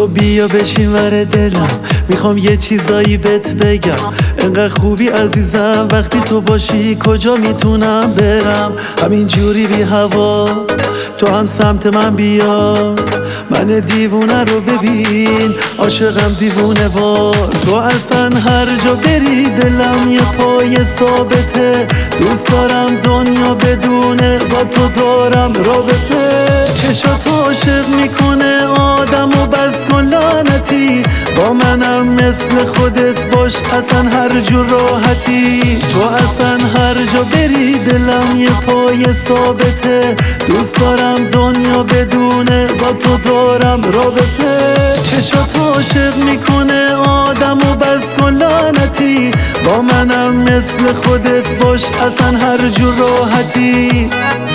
تو بیا بشین ور دلم، میخوام یه چیزایی بهت بگم. انقدر خوبی عزیزم، وقتی تو باشی کجا میتونم برم؟ همین جوری بی هوا تو هم سمت من بیا، من دیوونه رو ببین، عاشقم دیوونه وار. تو اصلا هر جا بری دلم یه پای ثابته، دوست دارم دنیا بدونه با تو دارم رابطه. چشات عاشق میکنه آدم و بس کن لعنتی، با منم مثل خودت باش اصلا هر جور راحتی. تو اصلا هر جا بری دلم یه پای ثابته، دوست دارم دنیا بدونه با تو دارم رابطه. چشات عاشق میکنه آدم و بس کن لعنتی، با منم مثل خودت باش اصلا هر جور راحتی.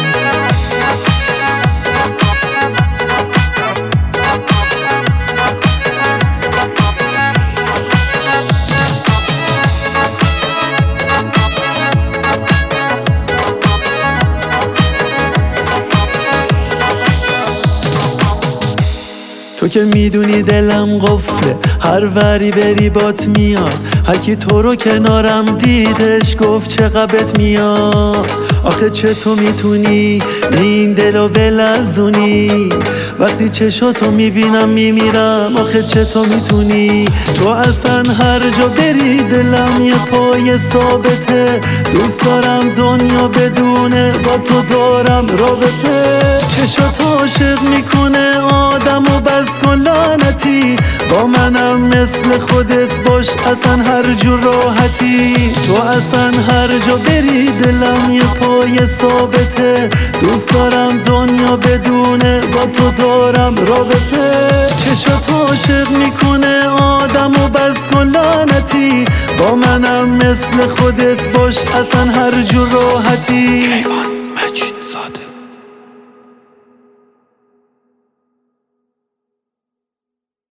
تو که میدونی دلم قفله، هر وری بری بات میاد، هرکی تو رو کنارم دیدش گفت چقدرت میاد. آخه چطور میتونی این دلو بلرزونی؟ وقتی چشاتو میبینم میمیرم، آخه چطور میتونی؟ تو اصلا هر جا بری دلم یه پای ثابته، دوست دارم دنیا بدونه با تو دارم رابطه. چشات عاشق میکنه آدم و بس کن لعنتی، با منم مثل خودت باش اصلا هر جور راحتی. تو اصلا هر جا بری دلم یه پای ثابته، دوست دارم دنیا بدونه با تو دارم رابطه. چشات عاشق میکنه آدم و بس کن لعنتی، با منم مثل خودت باش اصلا هر جور راحتی.